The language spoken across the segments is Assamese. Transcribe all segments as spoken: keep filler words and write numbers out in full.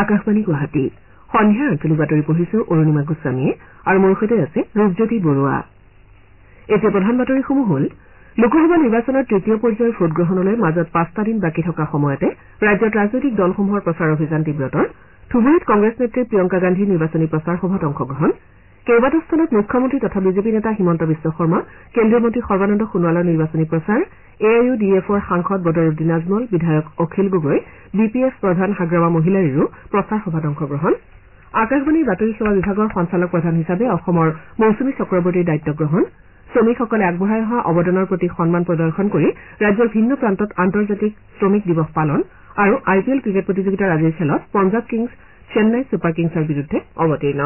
আকাশবাণী গুৱাহাটী সন্ধিয়াৰ আঞ্চলিক বাতৰি পঢ়িছো অৰুণিমা গোস্বামীয়ে আৰু মোৰ সৈতে আছে ৰূপজ্যোতি বৰুৱা। এতিয়া প্ৰধান বাতৰিসমূহ হ'ল লোকসভা নিৰ্বাচনৰ তৃতীয় পৰ্যায়ৰ ভোটগ্ৰহণলৈ মাজত পাঁচটা দিন বাকী থকা সময়তে ৰাজ্যত ৰাজনৈতিক দলসমূহৰ প্ৰচাৰ অভিযান তীব্ৰতৰ ধুবুৰীত কংগ্ৰেছ নেত্ৰী প্ৰিয়ংকা গান্ধীৰ নিৰ্বাচনী প্ৰচাৰ সভাত অংশগ্ৰহণ কেইবাটাও স্থানত মুখ্যমন্ত্ৰী তথা বিজেপি নেতা হিমন্ত বিশ্ব শৰ্মা কেন্দ্ৰীয় মন্ত্ৰী সৰ্বানন্দ সোণোৱালৰ নিৰ্বাচনী প্ৰচাৰ এ আই ইউ ডি এফৰ সাংসদ বদৰুদ্দিন আজমল বিধায়ক Akhil Gogoi B P F প্ৰধান হাগ্ৰামা মহিলাৰীৰো প্ৰচাৰ সভাত অংশগ্ৰহণ আকাশবাণীৰ বাতৰি সেৱা বিভাগৰ সঞ্চালক প্ৰধান হিচাপে অসমৰ মৌচুমী চক্ৰৱৰ্তীৰ দায়িত্ব গ্ৰহণ শ্ৰমিকসকলে আগবঢ়াই অহা অৱদানৰ প্ৰতি সন্মান প্ৰদৰ্শন কৰি ৰাজ্যৰ ভিন্ন প্ৰান্তত আন্তৰ্জাতিক শ্ৰমিক দিৱস পালন আৰু আই পি এল ক্ৰিকেট প্ৰতিযোগিতাৰ আজিৰ খেলত পঞ্জাৱ কিংছ চেন্নাই ছুপাৰ কিংছৰ বিৰুদ্ধে অৱতীৰ্ণ।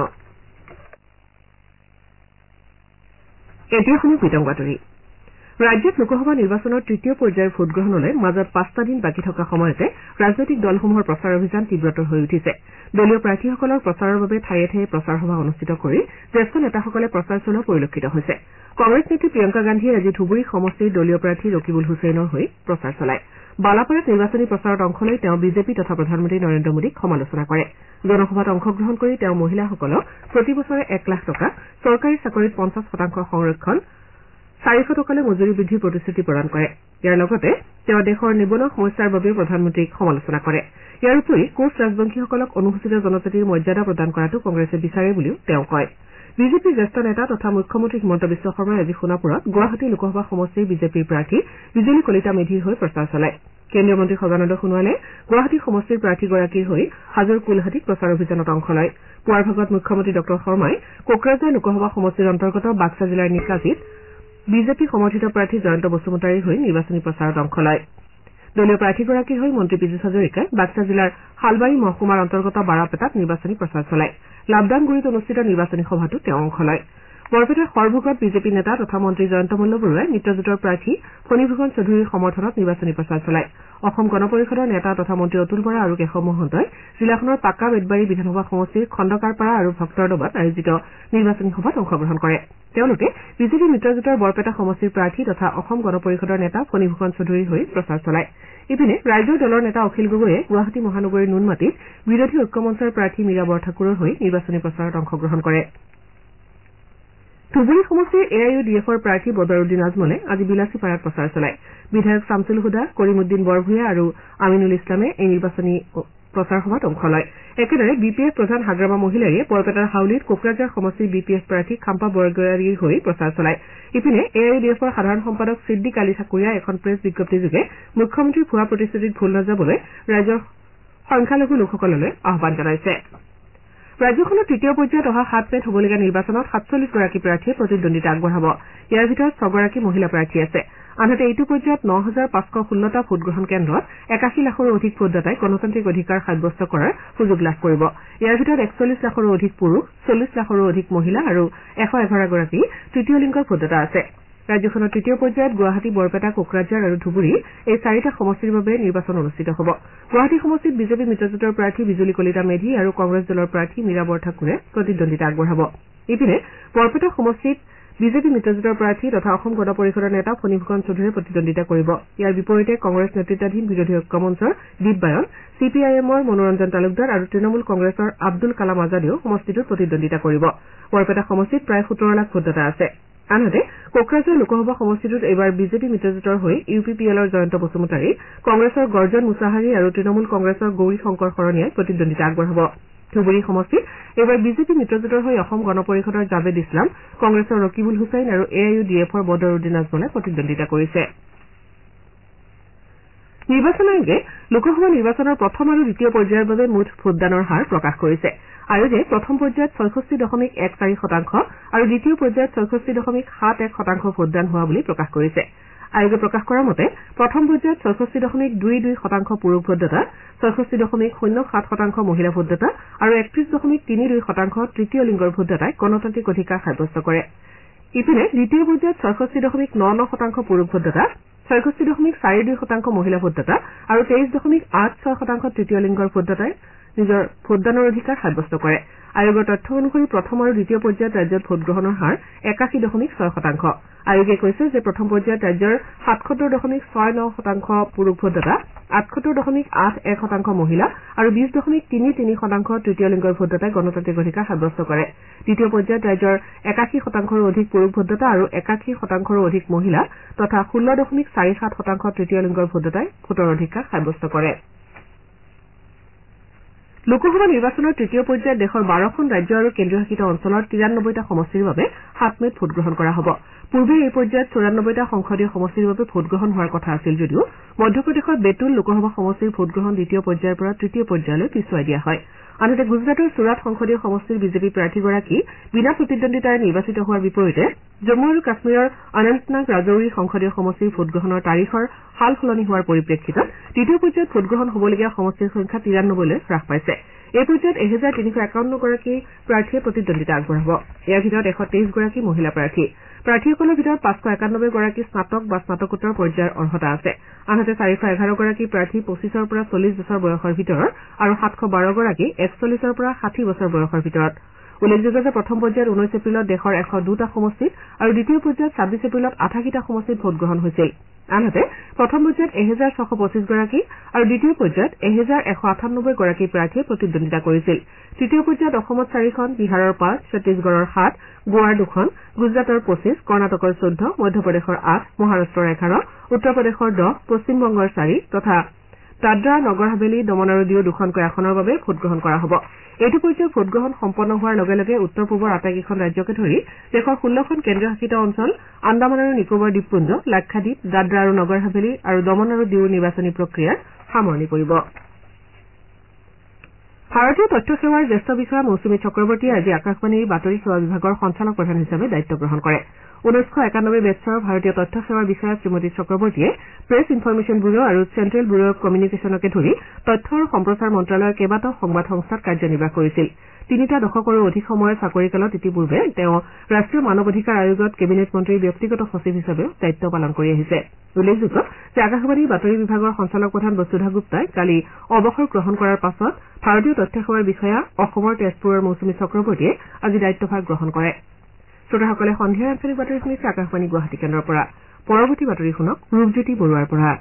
এতিয়া শুনো বিতং বাতৰি। ৰাজ্যত লোকসভা নিৰ্বাচনৰ তৃতীয় পৰ্যায়ৰ ভোটগ্ৰহণলৈ মাজত পাঁচটা দিন বাকী থকা সময়তে ৰাজনৈতিক দলসমূহৰ প্ৰচাৰ অভিযান তীব্ৰতৰ হৈ উঠিছে। দলীয় প্ৰাৰ্থীসকলৰ প্ৰচাৰৰ বাবে ঠায়ে ঠায়ে প্ৰচাৰ সভা অনুষ্ঠিত কৰি জ্যেষ্ঠ নেতাসকলে প্ৰচাৰ চলোৱা পৰিলক্ষিত হৈছে। কংগ্ৰেছ নেত্ৰী প্ৰিয়ংকা গান্ধীয়ে আজি ধুবুৰী সমষ্টিৰ দলীয় প্ৰাৰ্থী ৰকিবুল হুছেইনৰ হৈ প্ৰচাৰ চলায়। বালাপাৰাত নিৰ্বাচনী প্ৰচাৰত অংশ লৈ তেওঁ বিজেপি তথা প্ৰধানমন্ত্ৰী নৰেন্দ্ৰ মোদীক সমালোচনা কৰে। জনসভাত অংশগ্ৰহণ কৰি তেওঁ মহিলাসকলক প্ৰতি বছৰে এক লাখ টকা চৰকাৰী চাকৰিত পঞ্চাছ শতাংশ সংৰক্ষণ চাৰিশ টকালৈ মজুৰি বৃদ্ধিৰ প্ৰতিশ্ৰুতি প্ৰদান কৰে। ইয়াৰ লগতে তেওঁ দেশৰ নিবনুৱা সমস্যাৰ বাবেও প্ৰধানমন্ত্ৰীক সমালোচনা কৰে। ইয়াৰ উপৰি কোচ ৰাজবংশীসকলক অনুসূচিত জনজাতিৰ মৰ্যাদা প্ৰদান কৰাটো কংগ্ৰেছে বিচাৰে বুলিও তেওঁ কয়। বিজেপিৰ জ্যেষ্ঠ নেতা তথা মুখ্যমন্ত্ৰী হিমন্ত বিশ্ব শৰ্মাই আজি সোণাপুৰত গুৱাহাটী লোকসভা সমষ্টিৰ বিজেপিৰ প্ৰাৰ্থী বিজুলী কলিতা মেধিৰ হৈ প্ৰচাৰ চলায়। কেন্দ্ৰীয় মন্ত্ৰী সৰ্বানন্দ সোণোৱালে গুৱাহাটী সমষ্টিৰ প্ৰাৰ্থীগৰাকীৰ হৈ হাজোৰ কুলহাটীত প্ৰচাৰ অভিযানত অংশ লয়। পুৱাৰ ভাগত মুখ্যমন্ত্ৰী ডঃ শৰ্মাই কোকৰাঝাৰ লোকসভা সমষ্টিৰ অন্তৰ্গত বাক্সা জিলাৰ নিকাজীত বিজেপি সমৰ্থিত প্ৰাৰ্থী জয়ন্ত বসুমতাৰীৰ হৈ নিৰ্বাচনী প্ৰচাৰত অংশ লয়। দলীয় প্ৰাৰ্থীগৰাকীৰ হৈ মন্ত্ৰী পীযুষ হাজৰিকাই বাক্সা জিলাৰ শালবাৰী মহকুমাৰ অন্তৰ্গত বাৰাপেটাত নিৰ্বাচনী প্ৰচাৰ চলায়। লাবদানগুৰিত অনুষ্ঠিত নিৰ্বাচনী সভাতো তেওঁ অংশ লয়। বৰপেটাৰ সৰভোগত বিজেপি নেতা তথা মন্ত্ৰী জয়ন্ত মল্ল বৰুৱাই মিত্ৰজোঁটৰ প্ৰাৰ্থী ফণীভূষণ চৌধুৰীৰ সমৰ্থনত নিৰ্বাচনী প্ৰচাৰ চলায়। অসম গণ পৰিষদৰ নেতা তথা মন্ত্ৰী অতুল বৰা আৰু কেশৱ মহন্তই জিলাখনৰ পাকা বেতবাৰী বিধানসভা সমষ্টিৰ খণ্ডকাৰপাৰা আৰু ভক্তৰদবাত আয়োজিত নিৰ্বাচনী সভাত অংশগ্ৰহণ কৰে। তেওঁলোকে বিজেপি মিত্ৰজোঁটৰ বৰপেটা সমষ্টিৰ প্ৰাৰ্থী তথা অসম গণ পৰিষদৰ নেতা ফণীভূষণ চৌধুৰীৰ হৈ প্ৰচাৰ চলায়। ইপিনে ৰাইজৰ দলৰ নেতা অখিল গগৈয়ে গুৱাহাটী মহানগৰীৰ নুনমাটিত বিৰোধী ঐক্যমঞ্চৰ প্ৰাৰ্থী মীৰা বৰঠাকুৰৰ হৈ নিৰ্বাচনী প্ৰচাৰত অংশগ্ৰহণ কৰে। ধুবুৰী সমষ্টিৰ এ আই ইউ ডি এফৰ প্ৰাৰ্থী বদৰুদ্দিন আজমলে আজি বিলাচীপাৰাত প্ৰচাৰ চলায়। বিধায়ক শামছুল হুদা কৰিমুদ্দিন বৰভূঞা আৰু আমিনুল ইছলামে এই নিৰ্বাচনী প্ৰচাৰ সভাত অংশ লয়। একেদৰে বি পি এফ প্ৰধান হাগ্ৰামা মহিলাৰীয়ে বৰপেটাৰ হাউলীত কোকৰাঝাৰ সমষ্টিৰ বি পি এফ প্ৰাৰ্থী খাম্পা বৰগয়াৰীৰ হৈ প্ৰচাৰ চলায়। ইপিনে এ আই ইউ ডি এফৰ সাধাৰণ সম্পাদক ছিদ্দিক আলী ঠাকুৰীয়াই এখন প্ৰেছ বিজ্ঞপ্তিযোগে মুখ্যমন্ত্ৰীৰ ভুৱা প্ৰতিশ্ৰুতিত ভুল নাযাবলৈ ৰাজ্যৰ সংখ্যালঘু লোকসকললৈ আহান জনাইছে। ৰাজ্যখনৰ তৃতীয় পৰ্যায়ত অহা সাত মেত হ'বলগীয়া নিৰ্বাচনত সাতচল্লিছ গৰাকী প্ৰাৰ্থীয়ে প্ৰতিদ্বন্দ্বিতা আগবঢ়াব। ইয়াৰ ভিতৰত ছগৰাকী মহিলা প্ৰাৰ্থী আছে। আনহাতে এইটো পৰ্যায়ত ন হাজাৰ পাঁচশ ষোল্লটা ভোটগ্ৰহণ কেন্দ্ৰত একাশী লাখৰো অধিক ভোটদাতাই গণতান্ত্ৰিক অধিকাৰ সাব্যস্ত কৰাৰ সুযোগ লাভ কৰিব। ইয়াৰ ভিতৰত একচল্লিছ লাখৰো অধিক পুৰুষ চল্লিছ লাখৰো অধিক মহিলা আৰু এশ এঘাৰগৰাকী তৃতীয় লিংগৰ ভোটদাতা আছে। ৰাজ্যখনৰ তৃতীয় পৰ্যায়ত গুৱাহাটী বৰপেটা কোকৰাঝাৰ আৰু ধুবুৰী এই চাৰিটা সমষ্টিৰ বাবে নিৰ্বাচন অনুষ্ঠিত হ'ব। গুৱাহাটী সমষ্টিত বিজেপি মিত্ৰজোঁটৰ প্ৰাৰ্থী বিজুলী কলিতা মেধি আৰু কংগ্ৰেছ দলৰ প্ৰাৰ্থী মীৰা বৰঠাকুৰে প্ৰতিদ্বন্দ্বিতা আগবঢ়াব। ইপিনে বৰপেটা সমষ্টিত বিজেপি মিত্ৰজোঁটৰ প্ৰাৰ্থী তথা অসম গণ পৰিষদৰ নেতা ফণীভূষণ চৌধুৰীয়ে প্ৰতিদ্বন্দ্বিতা কৰিব। ইয়াৰ বিপৰীতে কংগ্ৰেছ নেতৃত্বাধীন বিৰোধী ঐক্যমঞ্চৰ দীপবায়ন চি পি আই এমৰ মনোৰঞ্জন তালুকদাৰ আৰু তৃণমূল কংগ্ৰেছৰ আব্দুল কালাম আজাদেও সমষ্টিটোত প্ৰতিদ্বন্দ্বিতা কৰিব। বৰপেটা সমষ্টিত প্ৰায় সোতৰ লাখ ভোটদাতা আছে। আনহাতে কোকৰাঝাৰ লোকসভা সমষ্টিটোত এইবাৰ বিজেপি মিত্ৰজোঁটৰ হৈ ইউ পি পি এলৰ জয়ন্ত বসুমতাৰী কংগ্ৰেছৰ গৰ্জন মুছাহাৰী আৰু তৃণমূল কংগ্ৰেছৰ গৌৰী শংকৰ শৰণীয়াই প্ৰতিদ্বন্দ্বিতা আগবঢ়াব। ধুবুৰী সমষ্টিত এইবাৰ বিজেপি মিত্ৰজোঁটৰ হৈ অসম গণ পৰিষদৰ জাভেদ ইছলাম কংগ্ৰেছৰ ৰকিবুল হুছেইন আৰু এ আই ইউ ডি এফৰ বদৰুদ্দিন আজমলে প্ৰতিদ্বন্দ্বিতা কৰিছে। নিৰ্বাচন আয়োগে লোকসভা নিৰ্বাচনৰ প্ৰথম আৰু দ্বিতীয় পৰ্যায়ৰ বাবে মুঠ ভোটদানৰ হাৰ প্ৰকাশ কৰিছে। আয়োগে প্ৰথম পৰ্যায়ত ছয়ষষ্ঠি দশমিক এক চাৰি শতাংশ আৰু দ্বিতীয় পৰ্যায়ত ছয়ষষ্ঠি দশমিক সাত এক শতাংশ ভোটদান হোৱা বুলি প্ৰকাশ কৰিছে। আয়োগে প্ৰকাশ কৰা মতে প্ৰথম পৰ্যায়ত ছয়ষষ্ঠি দশমিক দুই দুই শতাংশ পুৰুষ ভোটদাতা ছয়ষষ্ঠি দশমিক শূন্য সাত শতাংশ মহিলা ভোটদাতা আৰু একত্ৰিশ দশমিক তিনি দুই শতাংশ তৃতীয় লিংগৰ ভোটদাতাই গণতান্ত্ৰিক অধিকাৰ সাব্যস্ত কৰে। ইপিনে দ্বিতীয় পৰ্যায়ত ছয়ষষ্ঠি দশমিক ন ন শতাংশ পুৰুষ ভোটদাতা ছয়ষষ্ঠি দশমিক চাৰি দুই শতাংশ মহিলা ভোটদাতা আৰু তেইছ দশমিক আঠ ছয় শতাংশ তৃতীয় লিংগৰ ভোটদাতাই নিজৰ ভোটদানৰ অধিকাৰ সাব্যস্ত কৰে আয়োগৰ তথ্য অনুসৰি প্ৰথম আৰু দ্বিতীয় পৰ্যায়ত ৰাজ্যত ভোটগ্ৰহণৰ হাৰ একাশী দশমিক ছয় শতাংশ আয়োগে কৈছে যে প্ৰথম পৰ্যায়ত ৰাজ্যৰ সাতসত্তৰ দশমিক ছয় ন শতাংশ পুৰুষ ভোটদাতা আঠসত্তৰ দশমিক আঠ এক শতাংশ মহিলা আৰু বিশ দশমিক তিনি তিনি শতাংশ তৃতীয় লিংগৰ ভোটদাতাই গণতান্ত্ৰিক অধিকাৰ সাব্যস্ত কৰে দ্বিতীয় পৰ্যায়ত ৰাজ্যৰ একাশী শতাংশৰো অধিক পুৰুষ ভোটদাতা আৰু একাশী শতাংশৰো অধিক মহিলা তথা ষোল্ল দশমিক চাৰি সাত শতাংশ তৃতীয় লিংগৰ ভোটদাতাই ভোটৰ অধিকাৰ সাব্যস্ত কৰে লোকসভা নিৰ্বাচনৰ তৃতীয় পৰ্যায়ত দেশৰ বাৰখন ৰাজ্য আৰু কেন্দ্ৰীয় শাসিত অঞ্চলৰ তিৰান্নব্বৈটা সমষ্টিৰ বাবে সাত মেত ভোটগ্ৰহণ কৰা হ'ব পূৰ্বে এই পৰ্যায়ত চৌৰান্নব্বৈটা সংসদীয় সমষ্টিৰ বাবে ভোটগ্ৰহণ হোৱাৰ কথা আছিল যদিও মধ্যপ্ৰদেশৰ বেতুল লোকসভা সমষ্টিৰ ভোটগ্ৰহণ দ্বিতীয় পৰ্যায়ৰ পৰা তৃতীয় পৰ্যায়লৈ পিছুৱাই দিয়া হয় আনহাতে গুজৰাটৰ চুৰাট সংসদীয় সমষ্টিৰ বিজেপি প্ৰাৰ্থীগৰাকী বিনা প্ৰতিদ্বন্দ্বিতাৰে নিৰ্বাচিত হোৱাৰ বিপৰীতে জম্মু আৰু কাশ্মীৰৰ অনন্তনাগ ৰাজৌৰি সংসদীয় সমষ্টিৰ ভোটগ্ৰহণৰ তাৰিখৰ সাল সলনি হোৱাৰ পৰিপ্ৰেক্ষিতত তৃতীয় পৰ্যায়ত ভোটগ্ৰহণ হ'বলগীয়া সমষ্টিৰ সংখ্যা তিৰান্নব্বৈলৈ হ্ৰাস পাইছে এই পৰ্যায়ত এহেজাৰ তিনিশ একাৱন্ন গৰাকী প্ৰাৰ্থীয়ে প্ৰতিদ্বন্দ্বিতা আগবঢ়াব ইয়াৰ ভিতৰত এশ তেইছ গৰাকী মহিলা প্ৰাৰ্থী প্ৰাৰ্থীসকলৰ ভিতৰত পাঁচশ একানব্বৈ গৰাকী স্নাতক বা স্নাতকোত্তৰ পৰ্যায়ৰ অৰ্হতা আছে আনহাতে চাৰিশ এঘাৰ গৰাকী প্ৰাৰ্থী পঁচিছৰ পৰা চল্লিছ বছৰ বয়সৰ ভিতৰত আৰু সাতশ বাৰ গৰাকী একচল্লিছৰ পৰা ষাঠি বছৰ বয়সৰ ভিতৰত উল্লেখযোগ্য যে প্ৰথম পৰ্যায়ত ঊনৈছ এপ্ৰিলত দেশৰ এশ দুটা সমষ্টিত আৰু দ্বিতীয় পৰ্যায়ত ছাব্বিছ এপ্ৰিলত আঠাশীটা সমষ্টিত ভোটগ্ৰহণ হৈছিল আনহাতে প্ৰথম পৰ্যায়ত এহেজাৰ ছশ পঁচিছ গৰাকী আৰু দ্বিতীয় পৰ্যায়ত এহেজাৰ এশ আঠানব্বৈ গৰাকী প্ৰাৰ্থীয়ে প্ৰতিদ্বন্দ্বিতা কৰিছিল তৃতীয় পৰ্যায়ত অসমত চাৰিখন বিহাৰৰ পাঁচ ছত্তীশগড়ৰ সাত গোৱাৰ দুখন গুজৰাটৰ পঁচিছ কৰ্ণাটকৰ চৈধ্য মধ্যপ্ৰদেশৰ আঠ মহাৰাষ্ট্ৰৰ এঘাৰ উত্তৰ প্ৰদেশৰ দহ পশ্চিমবংগৰ চাৰি তথা দাদ্ৰা নগৰ হাভেলী দমন আৰু দিউ দুখনকৈ আসনৰ বাবে ভোটগ্ৰহণ কৰা হ'ব এইটো পৰ্যায়ত ভোটগ্ৰহণ সম্পন্ন হোৱাৰ লগে লগে উত্তৰ পূবৰ আটাইকেইখন ৰাজ্যকে ধৰি দেশৰ ষোল্লখন কেন্দ্ৰীয় শাসিত অঞ্চল আন্দামান আৰু নিকোবৰ দ্বীপপুঞ্জ লাক্ষাদ্বীপ দাদ্ৰা আৰু নগৰ হাভেলী আৰু দমন আৰু দিউৰ নিৰ্বাচনী প্ৰক্ৰিয়াৰ সামৰণি পৰিব ভাৰতীয় তথ্য সেৱাৰ জ্যেষ্ঠ বিষয়া মৌচুমী চক্ৰৱৰ্তীয়ে আজি আকাশবাণীৰ বাতৰি সেৱা বিভাগৰ সঞ্চালক প্ৰধান হিচাপে দায়িত্ব গ্ৰহণ কৰে ঊনৈছশ একানব্বৈ বেটছৰ ভাৰতীয় তথ্য সেৱাৰ বিষয়া শ্ৰীমতী চক্ৰৱৰ্তীয়ে প্ৰেছ ইনফৰমেশ্যন ব্যুৰ আৰু চেণ্ট্ৰেল ব্যুৰ অব কমিউনিকেশ্যনকে ধৰি তথ্য আৰু সম্প্ৰচাৰ মন্ত্ৰালয়ৰ কেইবাটাও সংবাদ সংস্থাত কাৰ্যনিৰ্বাহ কৰিছিল তিনিটা দশকৰো অধিক সময়ৰ চাকৰিকালত ইতিপূৰ্বে তেওঁ ৰাষ্ট্ৰীয় মানৱ অধিকাৰ আয়োগত কেবিনেট মন্ত্ৰীৰ ব্যক্তিগত সচিব হিচাপেও দায়িত্ব পালন কৰি আহিছে উল্লেখযোগ্য যে আকাশবাণীৰ বাতৰি বিভাগৰ সঞ্চালক প্ৰধান বসুধা গুপ্তাই কালি অৱসৰ গ্ৰহণ কৰাৰ পাছত ভাৰতীয় তথ্য সেৱাৰ বিষয়া অসমৰ তেজপুৰৰ মৌচুমী চক্ৰৱৰ্তীয়ে আজি দায়িত্বভাৰ গ্ৰহণ কৰে শ্ৰোতাসকলে সন্ধিয়াৰ আঞ্চলিক বাতৰি শুনিছে আকাশবাণী গুৱাহাটী কেন্দ্ৰৰ পৰা পৰৱৰ্তী বাতৰি শুনক ৰূপজ্যোতি বৰুৱাৰ পৰা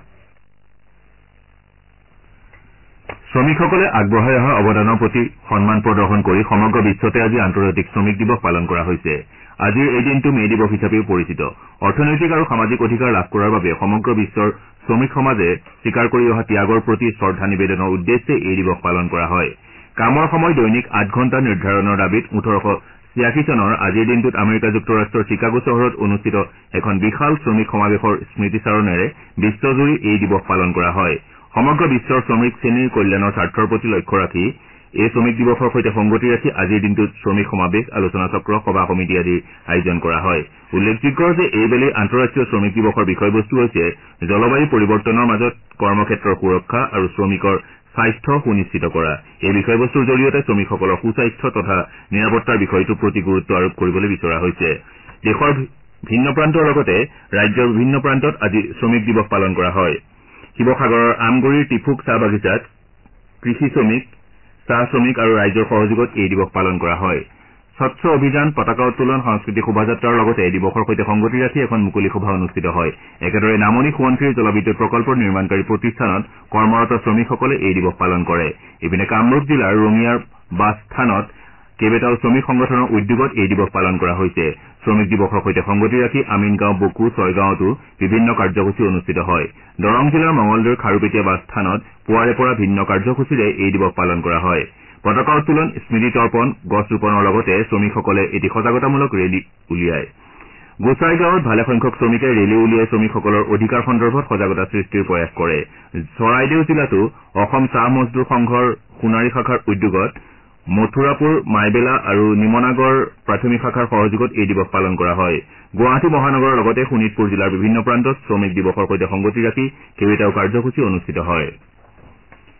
শ্ৰমিকসকলে আগবঢ়াই অহা অৱদানৰ প্ৰতি সন্মান প্ৰদৰ্শন কৰি সমগ্ৰ বিশ্বতে আজি আন্তৰ্জাতিক শ্ৰমিক দিৱস পালন কৰা হৈছে আজিৰ এই দিনটো মে দিৱস হিচাপেও পৰিচিত অৰ্থনৈতিক আৰু সামাজিক অধিকাৰ লাভ কৰাৰ বাবে সমগ্ৰ বিশ্বৰ শ্ৰমিক সমাজে স্বীকাৰ কৰি অহা ত্যাগৰ প্ৰতি শ্ৰদ্ধা নিবেদনৰ উদ্দেশ্যে এই দিৱস পালন কৰা হয় কামৰ সময় দৈনিক আঠ ঘণ্টা নিৰ্ধাৰণৰ দাবীত ওঠৰশ ছিয়াশী চনৰ আজিৰ দিনটোত আমেৰিকা যুক্তৰাষ্ট্ৰৰ চিকাগো চহৰত অনুষ্ঠিত এখন বিশাল শ্ৰমিক সমাৱেশৰ স্মৃতিচাৰণেৰে বিশ্বজুৰি এই দিৱস পালন কৰা হয় সমগ্ৰ বিশ্বৰ শ্ৰমিক শ্ৰেণীৰ কল্যাণৰ স্বাৰ্থৰ প্ৰতি লক্ষ্য ৰাখি এই শ্ৰমিক দিৱসৰ সৈতে সংগতি ৰাখি আজিৰ দিনটোত শ্ৰমিক সমাৱেশ আলোচনা চক্ৰ সভা সমিতি আদিৰ আয়োজন কৰা হয় উল্লেখযোগ্য যে এইবেলি আন্তঃৰাষ্ট্ৰীয় শ্ৰমিক দিৱসৰ বিষয়বস্তু হৈছে জলবায়ু পৰিৱৰ্তনৰ মাজত কৰ্মক্ষেত্ৰৰ সুৰক্ষা আৰু শ্ৰমিকৰ স্বাস্থ্য সুনিশ্চিত কৰা এই বিষয়বস্তুৰ জৰিয়তে শ্ৰমিকসকলৰ সুস্বাস্থ্য তথা নিৰাপত্তাৰ বিষয়টোৰ প্ৰতি গুৰুত্ব আৰোপ কৰিবলৈ বিচৰা হৈছে দেশৰ ভিন্ন প্ৰান্তৰ লগতে ৰাজ্যৰ বিভিন্ন প্ৰান্তত আজি শ্ৰমিক দিৱস পালন কৰা হয় শিৱসাগৰৰ আমগুৰিৰ টিফুক চাহ বাগিচাত কৃষি শ্ৰমিক চাহ শ্ৰমিক আৰু ৰাইজৰ সহযোগত এই দিৱস পালন কৰা হয় স্বচ্ছ অভিযান পতাকা উত্তোলন সাংস্কৃতিক শোভাযাত্ৰাৰ লগতে এই দিৱসৰ সৈতে সংগতি ৰাখি এখন মুকলি সভা অনুষ্ঠিত হয় একেদৰে নামনি সোৱণশিৰি জলবিদ্যুৎ প্ৰকল্পৰ নিৰ্মাণকাৰী প্ৰতিষ্ঠানত কৰ্মৰত শ্ৰমিকসকলে এই দিৱস পালন কৰে ইপিনে কামৰূপ জিলাৰ ৰঙিয়াৰ বাছস্থানত কেইবাটাও শ্ৰমিক সংগঠনৰ উদ্যোগত এই দিৱস পালন কৰা হৈছে শ্ৰমিক দিৱসৰ সৈতে সংগতি ৰাখি আমিনগাঁও বকো ছয়গাঁৱতো বিভিন্ন কাৰ্যসূচী অনুষ্ঠিত হয় দৰং জিলাৰ মঙলদৈৰ খাৰুপেটীয়া বাছস্থানত পুৱাৰে পৰা ভিন্ন কাৰ্যসূচীৰে এই দিৱস পালন কৰা হয় পতাকা উত্তোলন স্মৃতি তৰ্পণ গছ ৰোপণৰ লগতে শ্ৰমিকসকলে এটি সজাগতামূলক ৰেলী উলিয়ায় গোচাইগাঁৱত ভালেসংখ্যক শ্ৰমিকে ৰেলী উলিয়াই শ্ৰমিকসকলৰ অধিকাৰ সন্দৰ্ভত সজাগতা সৃষ্টিৰ প্ৰয়াস কৰে চৰাইদেউ জিলাতো অসম চাহ মজদুৰ সংঘৰ সোণাৰী শাখাৰ উদ্যোগত মথুৰাপুৰ মাইবেলা আৰু নিমনাগড় প্ৰাথমিক শাখাৰ সহযোগত এই দিৱস পালন কৰা হয় গুৱাহাটী মহানগৰৰ লগতে শোণিতপুৰ জিলাৰ বিভিন্ন প্ৰান্তত শ্ৰমিক দিৱসৰ সৈতে সংগতি ৰাখি কেইবাটাও কাৰ্যসূচী অনুষ্ঠিত হয়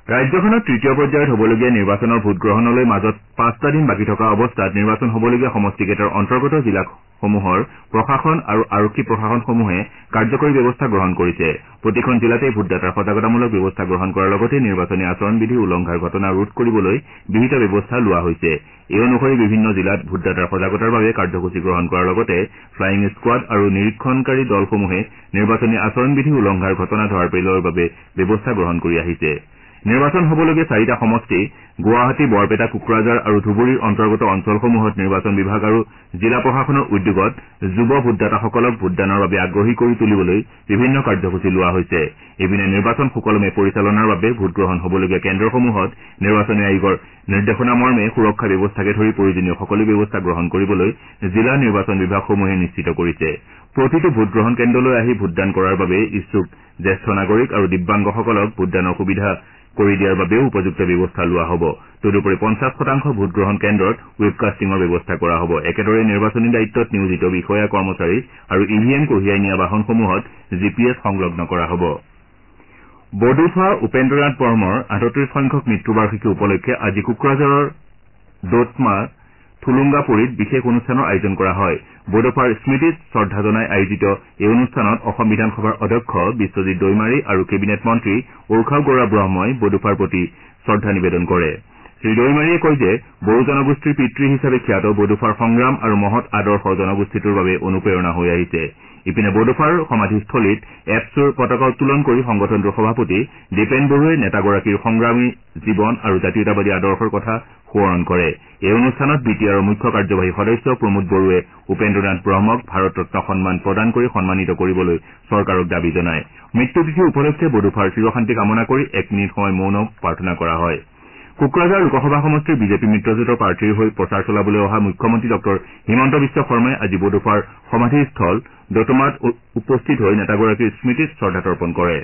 ৰাজ্যখনত তৃতীয় পৰ্যায়ত হ'বলগীয়া নিৰ্বাচনৰ ভোটগ্ৰহণলৈ মাজত পাঁচটা দিন বাকী থকা অৱস্থাত নিৰ্বাচন হ'বলগীয়া সমষ্টিকেইটাৰ অন্তৰ্গত জিলাসমূহৰ প্ৰশাসন আৰু আৰক্ষী প্ৰশাসনসমূহে কাৰ্যকৰী ব্যৱস্থা গ্ৰহণ কৰিছে। প্ৰতিখন জিলাতে ভোটদাতাৰ সজাগতামূলক ব্যৱস্থা গ্ৰহণ কৰাৰ লগতে নিৰ্বাচনী আচৰণ বিধি উলংঘাৰ ঘটনা ৰোধ কৰিবলৈ বিহিত ব্যৱস্থা লোৱা হৈছে। এই অনুসৰি বিভিন্ন জিলাত ভোটদাতাৰ সজাগতাৰ বাবে কাৰ্যসূচী গ্ৰহণ কৰাৰ লগতে ফ্লাইং স্কোৱাড আৰু নিৰীক্ষণকাৰী দলসমূহে নিৰ্বাচনী আচৰণ বিধি উলংঘাৰ ঘটনা ধৰাৰ পেলোৱাৰ বাবে ব্যৱস্থা গ্ৰহণ কৰি আহিছে। নিৰ্বাচন হ'বলগীয়া চাৰিটা সমষ্টি গুৱাহাটী, বৰপেটা, কোকৰাঝাৰ আৰু ধুবুৰীৰ অন্তৰ্গত অঞ্চলসমূহত নিৰ্বাচন বিভাগ আৰু জিলা প্ৰশাসনৰ উদ্যোগত যুৱ ভোটদাতাসকলক ভোটদানৰ বাবে আগ্ৰহী কৰি তুলিবলৈ বিভিন্ন কাৰ্যসূচী লোৱা হৈছে। ইপিনে নিৰ্বাচন সুকলমে পৰিচালনাৰ বাবে ভোটগ্ৰহণ হ'বলগীয়া কেন্দ্ৰসমূহত নিৰ্বাচনী আয়োগৰ নিৰ্দেশনা মৰ্মে সুৰক্ষা ব্যৱস্থাকে ধৰি প্ৰয়োজনীয় সকলো ব্যৱস্থা গ্ৰহণ কৰিবলৈ জিলা নিৰ্বাচন বিভাগসমূহে নিশ্চিত কৰিছে। প্ৰতিটো ভোটগ্ৰহণ কেন্দ্ৰলৈ আহি ভোটদান কৰাৰ বাবে ইচ্ছুক জ্যেষ্ঠ নাগৰিক আৰু দিব্যাংগসকলক ভোটদানৰ সুবিধা কৰি দিয়াৰ বাবেও উপযুক্ত ব্যৱস্থা লোৱা হ'ব। তদুপৰি পঞ্চাছ শতাংশ ভোটগ্ৰহণ কেন্দ্ৰত ৱেবকাষ্টিঙৰ ব্যৱস্থা কৰা হ'ব। একেদৰে নিৰ্বাচনী দায়িত্বত নিয়োজিত বিষয়া কৰ্মচাৰী আৰু ই ভি এম কঢ়িয়াই নিয়া বাহনসমূহত জি পি এছ সংলগ্ন কৰা হ'ব। বডোফা উপেন্দ্ৰনাথ বৰ্মৰ আঠত্ৰিশ সংখ্যক মৃত্যুবাৰ্ষিকী উপলক্ষে আজি কোকৰাঝাৰৰ দোতমা থুলুংগাপুৰীত বিশেষ অনুষ্ঠানৰ আয়োজন কৰা হয়। বডোফাৰ স্মৃতিত শ্ৰদ্ধা জনাই আয়োজিত এই অনুষ্ঠানত অসম বিধানসভাৰ অধ্যক্ষ বিশ্বজিৎ দৈমাৰী আৰু কেবিনেট মন্ত্ৰী উৰ্খাও গৌৰা ব্ৰহ্মই বডোফাৰ প্ৰতি শ্ৰদ্ধা নিবেদন কৰে। শ্ৰীদৈমাৰীয়ে কয় যে বড়ো জনগোষ্ঠীৰ পিতৃ হিচাপে খ্যাত বডোফাৰ সংগ্ৰাম আৰু মহৎ আদৰ্শ জনগোষ্ঠীটোৰ বাবে অনুপ্ৰেৰণা হৈ আহিছে। ইপিনে বডোফাৰ সমাধিস্থলীত এপছুৰ পতাকা উত্তোলন কৰি সংগঠনটোৰ সভাপতি দীপেন বড়োৱে নেতাগৰাকীৰ সংগ্ৰামী জীৱন আৰু জাতীয়তাবাদী আদৰ্শৰ কথা সোঁৱৰণ কৰে। এই অনুষ্ঠানত বি টি আৰৰ মুখ্য কাৰ্যবাহী সদস্য প্ৰমোদ বড়োৱে উপেন্দ্ৰনাথ ব্ৰহ্মক ভাৰত ৰত্ন সন্মান প্ৰদান কৰি সন্মানিত কৰিবলৈ চৰকাৰক দাবী জনায়। মৃত্যুতিথি উপলক্ষে বডোফাৰ চিৰশান্তি কামনা কৰি এক মিনিট সময় মৌন প্ৰাৰ্থনা কৰা হয়। কোকৰাঝাৰ লোকসভা সমষ্টিৰ বিজেপি মিত্ৰজোঁটৰ প্ৰাৰ্থীৰ হৈ প্ৰচাৰ চলাবলৈ অহা মুখ্যমন্ত্ৰী ডঃ হিমন্ত বিশ্ব শৰ্মাই আজি বডোফাৰ সমাধিস্থল দোতমাত উপস্থিত হৈ নেতাগৰাকীৰ স্মৃতিত শ্ৰদ্ধা তৰ্পণ কৰে।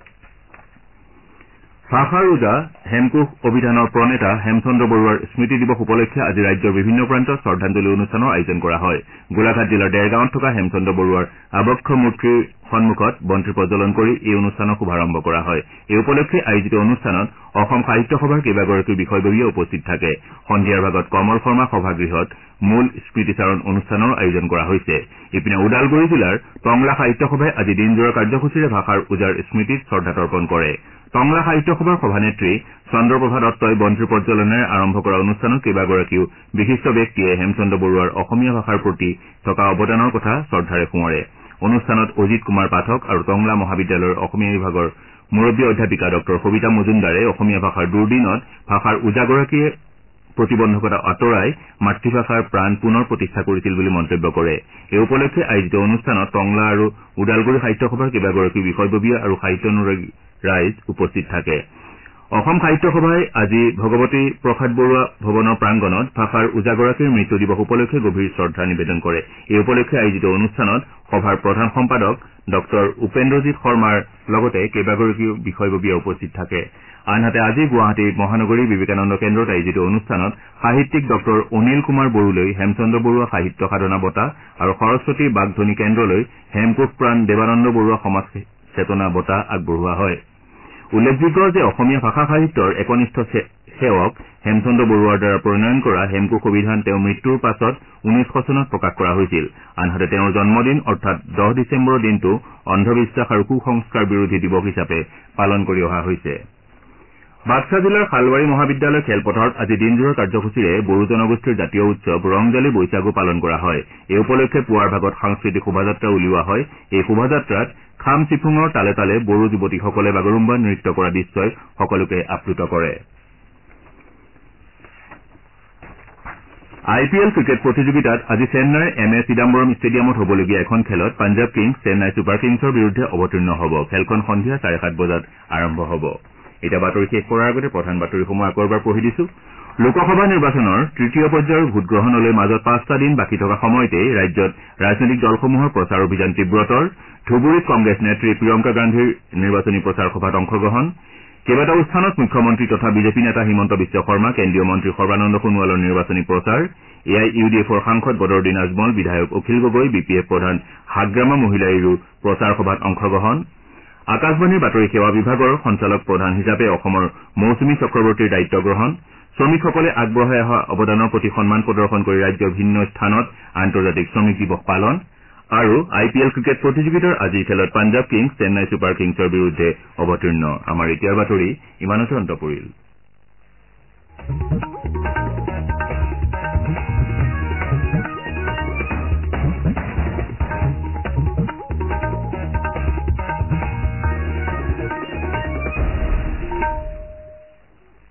ভাষাৰ ওজা হেমকোষ অভিধানৰ প্ৰণেতা হেমচন্দ্ৰ বৰুৱাৰ স্মৃতি দিৱস উপলক্ষে আজি ৰাজ্যৰ বিভিন্ন প্ৰান্তত শ্ৰদ্ধাঞ্জলি অনুষ্ঠানৰ আয়োজন কৰা হয়। গোলাঘাট জিলাৰ ডেৰগাঁৱত থকা হেমচন্দ্ৰ বৰুৱাৰ আবক্ষ মূৰ্তিৰ সন্মুখত বন্তি প্ৰজ্বলন কৰি এই অনুষ্ঠানৰ শুভাৰম্ভ কৰা হয়। এই উপলক্ষে আয়োজিত অনুষ্ঠানত অসম সাহিত্য সভাৰ কেইবাগৰাকীও বিষয়ববীয়া উপস্থিত থাকে। সন্ধিয়াৰ ভাগত কমল শৰ্মা সভাগৃহত মূল স্মৃতিচাৰণ অনুষ্ঠানৰ আয়োজন কৰা হৈছে। ইপিনে ওদালগুৰি জিলাৰ টংলা সাহিত্য সভাই আজি দিনজোৰা কাৰ্যসূচীৰে ভাষাৰ ওজাৰ স্মৃতিত শ্ৰদ্ধা তৰ্পণ কৰে। টংলা সাহিত্য সভাৰ সভানেত্ৰী চন্দ্ৰপ্ৰভা দত্তই বন্তি প্ৰজ্বলনেৰে আৰম্ভ কৰা অনুষ্ঠানত কেইবাগৰাকীও বিশিষ্ট ব্যক্তিয়ে হেমচন্দ্ৰ বৰুৱাৰ অসমীয়া ভাষাৰ প্ৰতি থকা অৱদানৰ কথা শ্ৰদ্ধাৰে সোঁৱৰে। অনুষ্ঠানত অজিত কুমাৰ পাঠক আৰু টংলা মহাবিদ্যালয়ৰ অসমীয়া বিভাগৰ মুৰব্বী অধ্যাপিকা ডঃ সবিতা মজুমদাৰে অসমীয়া ভাষাৰ দুৰ্দিনত ভাষাৰ ওজাগৰাকীয়ে প্ৰতিবন্ধকতা আঁতৰাই মাতৃভাষাৰ প্ৰাণ পুনৰ প্ৰতিষ্ঠা কৰিছিল বুলি মন্তব্য কৰে। এই উপলক্ষে আয়োজিত অনুষ্ঠানত টংলা আৰু ওদালগুৰি সাহিত্য সভাৰ কেইবাগৰাকীও বিষয়ববীয়া আৰু সাহিত্যানুৰাগী ৰাইজ উপস্থিত থাকে। অসম সাহিত্য সভাই আজি ভগৱতী প্ৰসাদ বৰুৱা ভৱনৰ প্ৰাংগণত ভাষাৰ ওজাগৰাকীৰ মৃত্যু দিৱস উপলক্ষে গভীৰ শ্ৰদ্ধা নিবেদন কৰে। এই উপলক্ষে আয়োজিত অনুষ্ঠানত সভাৰ প্ৰধান সম্পাদক ডঃ উপেন্দ্ৰজিৎ শৰ্মাৰ লগতে কেইবাগৰাকীও বিষয়ববীয়া উপস্থিত থাকে। আনহাতে আজি গুৱাহাটী মহানগৰীৰ বিবেকানন্দ কেন্দ্ৰত আয়োজিত অনুষ্ঠানত সাহিত্যিক ডঃ অনিল কুমাৰ বড়োলৈ হেমচন্দ্ৰ বৰুৱা সাহিত্য সাধনা বঁটা আৰু সৰস্বতী বাগধনী কেন্দ্ৰলৈ হেমকোষ প্ৰাণ দেৱানন্দ বৰুৱা সমাজ চেতনা বঁটা আগবঢ়োৱা হয়। উল্লেখযোগ্য যে অসমীয়া ভাষা সাহিত্যৰ একনিষ্ঠ সেৱক হেমচন্দ্ৰ বৰুৱাৰ দ্বাৰা প্ৰণয়ন কৰা হেমকোষ অভিধান তেওঁৰ মৃত্যুৰ পাছত ঊনৈছশ চনত প্ৰকাশ কৰা হৈছিল। আনহাতে তেওঁৰ জন্মদিন অৰ্থাৎ দহ ডিচেম্বৰৰ দিনটো অন্ধবিশ্বাস আৰু কুসংস্কাৰ বিৰোধী দিৱস হিচাপে পালন কৰি অহা হৈছে। বাক্সা জিলাৰ শালৱাৰী মহাবিদ্যালয় খেলপথাৰত আজি দিনজোৰা কাৰ্যসূচীৰে বড়ো জনগোষ্ঠীৰ জাতীয় উৎসৱ ৰংজালী বৈশাগু পালন কৰা হয়। এই উপলক্ষে পুৱাৰ ভাগত সাংস্কৃতিক শোভাযাত্ৰা উলিওৱা হয়। এই শোভাযাত্ৰাত খাম চিফুঙৰ তালে তালে বড়ো যুৱতীসকলে বাগৰুম্বা নৃত্য কৰা দৃশ্যই সকলোকে আপ্লুত কৰে। আই পি এল ক্ৰিকেট প্ৰতিযোগিতাত আজি চেন্নাইৰ এম এ চিদাম্বৰম ষ্টেডিয়ামত হ'বলগীয়া এখন খেলত পাঞ্জাৱ কিংছ চেন্নাই ছুপাৰ কিংছৰ বিৰুদ্ধে অৱতীৰ্ণ হ'ব। খেলখন সন্ধিয়া চাৰে সাত বজাত আৰম্ভ হ'ব। এতিয়া বাতৰি শেষ কৰাৰ আগতে প্ৰধান বাতৰিসমূহ আকৌ এবাৰ পঢ়ি দিছো। লোকসভা নিৰ্বাচনৰ তৃতীয় পৰ্যায়ৰ ভোটগ্ৰহণলৈ মাজত পাঁচটা দিন বাকী থকা সময়তেই ৰাজ্যত ৰাজনৈতিক দলসমূহৰ প্ৰচাৰ অভিযান তীব্ৰতৰ। ধুবুৰীত কংগ্ৰেছ নেত্ৰী প্ৰিয়ংকা গান্ধীৰ নিৰ্বাচনী প্ৰচাৰ সভাত অংশগ্ৰহণ। কেইবাটাও স্থানত মুখ্যমন্ত্ৰী তথা বিজেপি নেতা হিমন্ত বিশ্ব শৰ্মা, কেন্দ্ৰীয় মন্ত্ৰী সৰ্বানন্দ সোণোৱালৰ নিৰ্বাচনী প্ৰচাৰ। এ আই ইউ ডি এফৰ সাংসদ বদৰুদ্দিন আজমল, বিধায়ক Akhil Gogoi, B P F প্ৰধান হাগ্ৰামা মহিলাৰীৰো প্ৰচাৰ সভাত অংশগ্ৰহণ। আকাশবাণীৰ বাতৰি সেৱা বিভাগৰ সঞ্চালক প্ৰধান হিচাপে অসমৰ মৌচুমী চক্ৰৱৰ্তীৰ দায়িত্ব গ্ৰহণ শ্ৰমিকসকলে আগবঢ়াই অহা অৱদানৰ প্ৰতি সন্মান প্ৰদৰ্শন কৰি ৰাজ্যৰ ভিন্ন স্থানত আন্তৰ্জাতিক শ্ৰমিক দিৱস পালন আৰু আই পি এল ক্ৰিকেট প্ৰতিযোগিতাৰ আজিৰ খেলত পাঞ্জাৱ কিংছ চেন্নাই ছুপাৰ কিংছৰ বিৰুদ্ধে অৱতীৰ্ণ আমাৰ এতিয়াৰ বাতৰি ইমানতে অন্ত পৰিল।